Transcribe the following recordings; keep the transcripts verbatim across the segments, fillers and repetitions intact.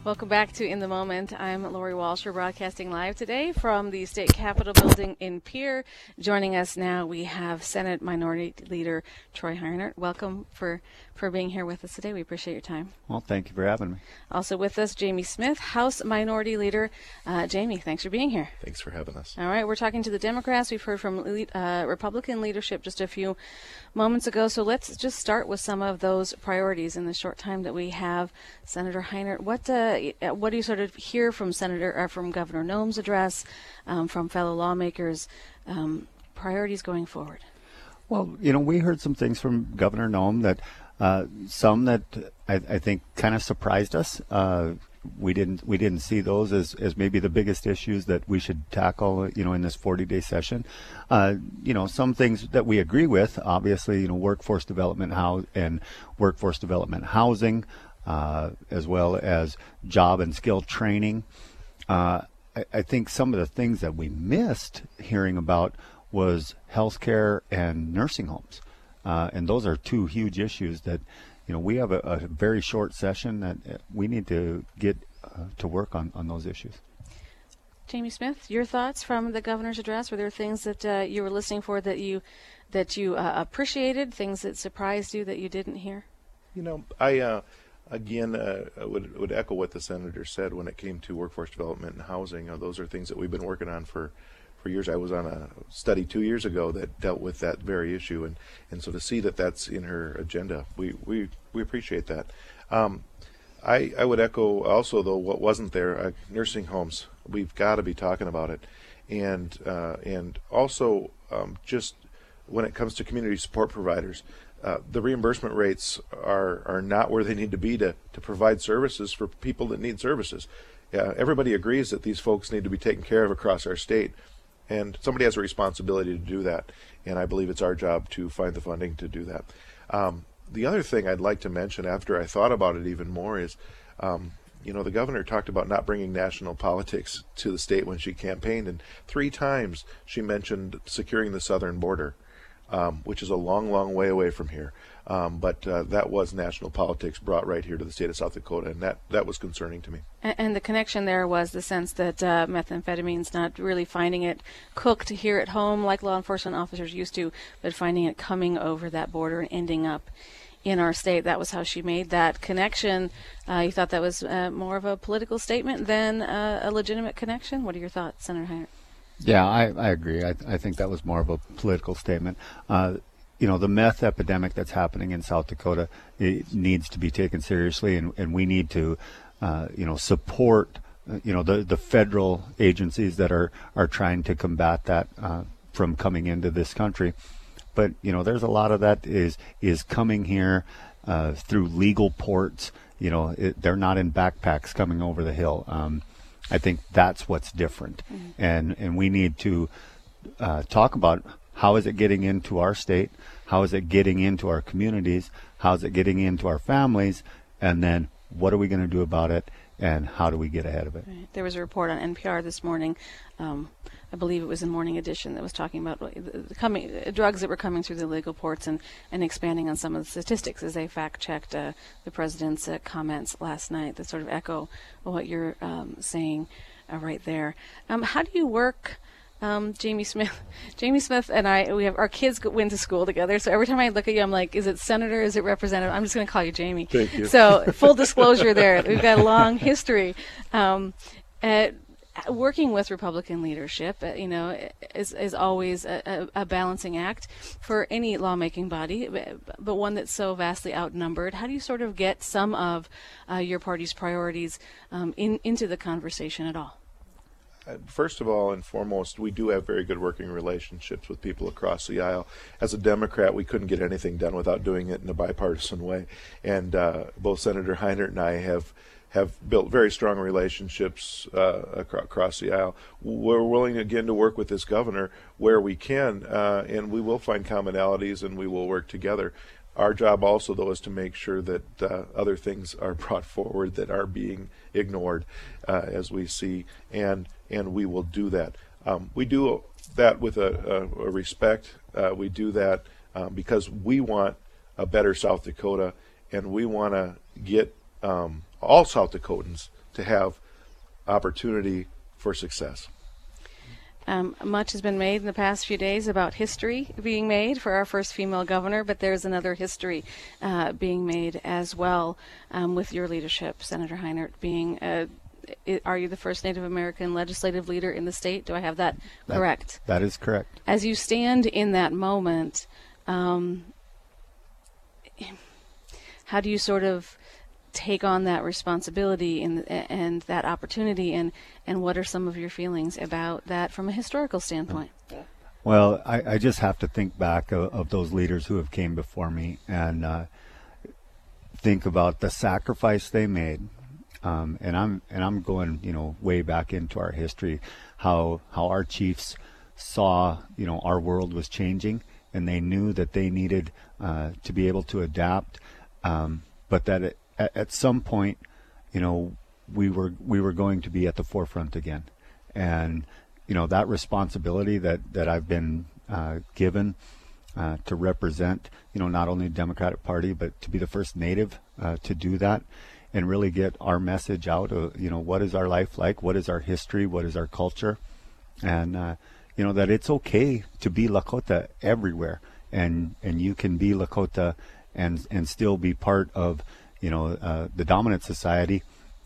Welcome back to In the Moment. I'm Lori Walsh. We're broadcasting live today from the State Capitol building in Pierre. Joining us now, we have Senate Minority Leader Troy Heinert. Welcome for, for being here with us today. We appreciate your time. Well, thank you for having me. Also with us, Jamie Smith, House Minority Leader. Uh, Jamie, thanks for being here. Thanks for having us. All right, we're talking to the Democrats. We've heard from uh, Republican leadership just a few moments ago. So let's just start with some of those priorities in the short time that we have. Senator Heinert, what uh, what do you sort of hear from Senator or from Governor Noem's address, um, from fellow lawmakers, um, priorities going forward? Well, you know, we heard some things from Governor Noem that uh, some that I, I think kind of surprised us. Uh, we didn't we didn't see those as, as maybe the biggest issues that we should tackle, you know, in this forty-day session. Uh, you know, some things that we agree with, obviously, you know, workforce development how and workforce development housing. Uh, as well as job and skill training. Uh, I, I think some of the things that we missed hearing about was healthcare and nursing homes. Uh, and those are two huge issues that, you know, we have a, a very short session that we need to get uh, to work on, on those issues. Jamie Smith, your thoughts from the governor's address? Were there things that uh, you were listening for that you, that you uh, appreciated, things that surprised you that you didn't hear? You know, I... Uh, Again, uh, I would, would echo what the senator said when it came to workforce development and housing. Uh, those are things that we've been working on for, for years. I was on a study two years ago that dealt with that very issue, and, and so to see that that's in her agenda, we, we, we appreciate that. Um, I, I would echo also, though, what wasn't there, uh, nursing homes. We've got to be talking about it. And, uh, and also um, just when it comes to community support providers, Uh, the reimbursement rates are, are not where they need to be to, to provide services for people that need services. Uh, everybody agrees that these folks need to be taken care of across our state, and somebody has a responsibility to do that, and I believe it's our job to find the funding to do that. Um, the other thing I'd like to mention after I thought about it even more is, um, you know, the governor talked about not bringing national politics to the state when she campaigned, and three times she mentioned securing the southern border. Um, which is a long, long way away from here. Um, but uh, that was national politics brought right here to the state of South Dakota, and that, that was concerning to me. And, and the connection there was the sense that uh, methamphetamine's not really finding it cooked here at home like law enforcement officers used to, but finding it coming over that border and ending up in our state. That was how she made that connection. Uh, you thought that was uh, more of a political statement than uh, a legitimate connection? What are your thoughts, Senator Heinert? Yeah, I, I agree. I, I think that was more of a political statement. Uh, you know, the meth epidemic that's happening in South Dakota, it needs to be taken seriously, and, and we need to, uh, you know, support, uh, you know, the, the federal agencies that are, are trying to combat that uh, from coming into this country. But, you know, there's a lot of that is, is coming here uh, through legal ports. You know, it, they're not in backpacks coming over the hill. Um, I think that's what's different, mm-hmm. and and we need to uh, talk about how is it getting into our state, how is it getting into our communities, how is it getting into our families, and then what are we going to do about it, and how do we get ahead of it? Right. There was a report on N P R this morning, um, I believe it was in Morning Edition, that was talking about the coming uh, drugs that were coming through the legal ports, and, and expanding on some of the statistics as they fact-checked uh, the president's uh, comments last night that sort of echo what you're um, saying uh, right there. Um, how do you work, um, Jamie Smith? Jamie Smith and I, we have our kids go, went to school together, so every time I look at you, I'm like, is it Senator, is it Representative? I'm just going to call you Jamie. Thank you. So full disclosure there, we've got a long history. Um, uh, Working with Republican leadership, uh, you know, is is always a, a, a balancing act for any lawmaking body, but, but one that's so vastly outnumbered. How do you sort of get some of uh, your party's priorities um, in, into the conversation at all? Uh, first of all and foremost, we do have very good working relationships with people across the aisle. As a Democrat, we couldn't get anything done without doing it in a bipartisan way. And uh, both Senator Heinert and I have have built very strong relationships uh, acro- across the aisle. We're willing, again, to work with this governor where we can, uh, and we will find commonalities and we will work together. Our job also, though, is to make sure that uh, other things are brought forward that are being ignored, uh, as we see, and and we will do that. Um, we do that with a, a, a respect. Uh, we do that um, because we want a better South Dakota, and we want to get um, all South Dakotans to have opportunity for success. Um, much has been made in the past few days about history being made for our first female governor, but there's another history uh, being made as well um, with your leadership, Senator Heinert, being uh, I- are you the first Native American legislative leader in the state? Do I have that, That- correct? That is correct. As you stand in that moment, um, how do you sort of take on that responsibility and and that opportunity, and and what are some of your feelings about that from a historical standpoint? Well, I, I just have to think back of, of those leaders who have came before me and uh, think about the sacrifice they made. Um, and I'm and I'm going, you know, way back into our history, how how our chiefs saw, you know, our world was changing, and they knew that they needed uh, to be able to adapt, um, but that it, at, at some point, you know, we were we were going to be at the forefront again, and you know, that responsibility that that I've been uh, given uh, to represent, you know, not only the Democratic Party, but to be the first Native uh, to do that, and really get our message out of, you know, what is our life like, what is our history, what is our culture, and uh, you know, that it's okay to be Lakota everywhere, and and you can be Lakota and and still be part of, you know, uh, the dominant society,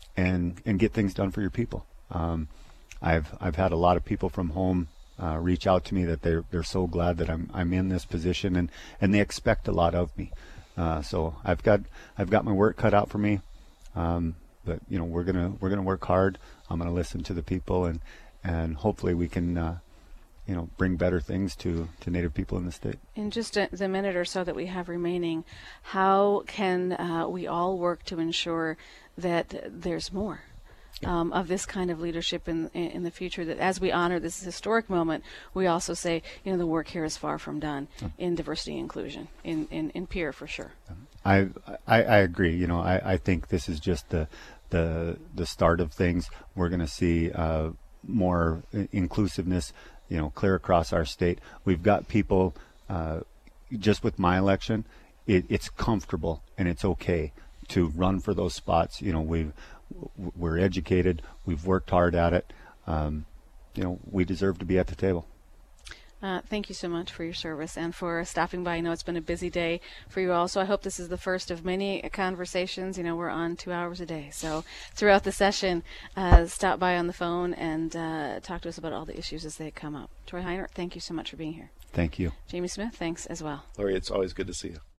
and and get things done for your people. Um, I've I've had a lot of people from home uh, reach out to me that they're they're so glad that I'm I'm in this position, and and they expect a lot of me. Uh, so I've got I've got my work cut out for me, um, but you know, we're gonna we're gonna work hard. I'm gonna listen to the people, and and hopefully we can uh, you know, bring better things to to Native people in the state. In just a, the minute or so that we have remaining, how can uh, we all work to ensure that there's more um, of this kind of leadership in, in in the future? That as we honor this historic moment, we also say, you know, the work here is far from done in diversity and inclusion, in in, in peer for sure. I, I I agree. You know, I, I think this is just the the the start of things. We're going to see uh, more inclusiveness, you know, clear across our state. We've got people, uh, just with my election, it, it's comfortable and it's okay to run for those spots. You know, we've, we're educated, we've worked hard at it. Um, you know, we deserve to be at the table. Uh, thank you so much for your service and for stopping by. I know it's been a busy day for you all, so I hope this is the first of many conversations. You know, we're on two hours a day. So throughout the session, uh, stop by on the phone and uh, talk to us about all the issues as they come up. Troy Heinert, thank you so much for being here. Thank you. Jamie Smith, thanks as well. Lori, it's always good to see you.